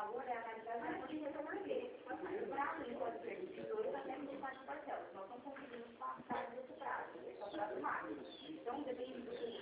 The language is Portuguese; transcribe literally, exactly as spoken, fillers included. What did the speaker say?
valor é analisado na correção dele. O prazo ele pode ser de dois até vinte e quatro parcelas. Nós não conseguimos passar desse prazo, esse é o prazo máximo. Então, depende do